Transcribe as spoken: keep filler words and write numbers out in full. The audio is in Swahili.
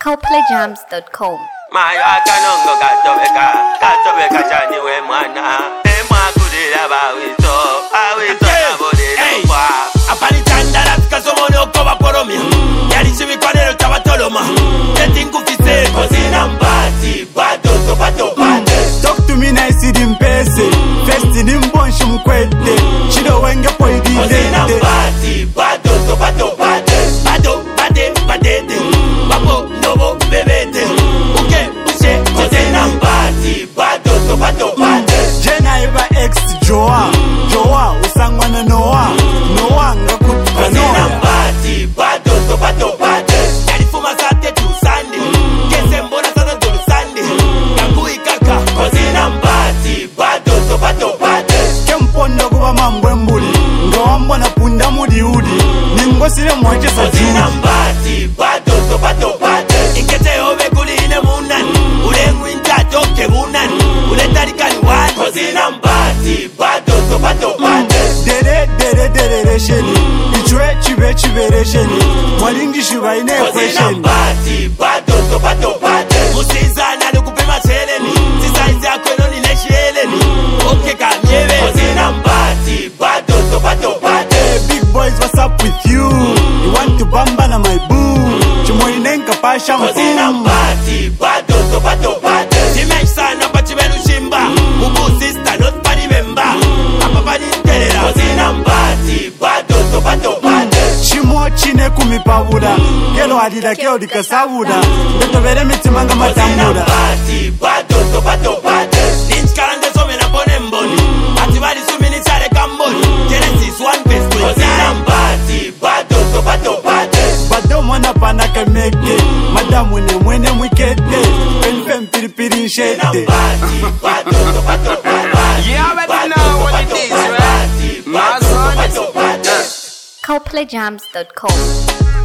coplayjams dot com. Maya kanongo katobeka, katobeka chani we mwana. E mwa kudira bawito, bawito na bodira kwa. Apani chandala tikasomono koba poromia. Yali chibi kwanero chabatoloma. Tetingu fise kozina mbati, bado to bado bade. Talk to me nice in pese. First in mbonshi mkwete. Chido wenge po idide. Kozina mbati, bado to bado bade. Bado bade bade. Babo nobo bebede. Uke ushe kozina mbati, bado to bado bade. Jena eba ex Joa. Joa usangwa na Noah. Noah ngakutu Kozina mbati, bado to bado bade. Yalifuma sate tu sande. Kese mbona sana dolu sande. Kangu ikaka kozina mbati, bado to bado bade. Kempondo kuba mambwe mbuli. Ngawambwa na punda mudi udi. Ningosile mwache sa Kozina juu. mbati, bado to bado bade. Inkete ove kuline munani. Ule mwinta toke munani. Ule tarikani wani. Kozina mbati, bado to bado bade. Dere dere dere resheni. Ichwe chibe chibe resheni. Mwalingi shiba ine Kozina kwesheni. mbati, bado to bado bade. Musizana lukupima cheleni. Sisaizi akweno nileshi eleni. Oke kamyewe. Kozina mbati, bado to bado bade. Hey, big boys, what's up with you? You want to bamba na my boo? Chimoinenka pasha Kozina mfumu. mbati, bado to bado bade. Timesh sana pa chibenu shimba. Mubu sister not pari memba. Apa pani terera. Kozina mbati, bado to bado bade. Chimo chine kumipabura. Kelo adida keo dikasabura. Beto vere mitimanga Kozina matambura. mbati, bado to bado bade. Ninch karande some na pone mboni. Ati bari sumi ni chare kamboni. Genesis one verse twenty. Kozina mbati, bado to bado bade. Bado mwana pana kameke. Madamu ne mwene mwikete. Penpe mpiripiri nshete. Mbati, bado to bado bade. You already know what it is, right? My son. coplayjams dot com.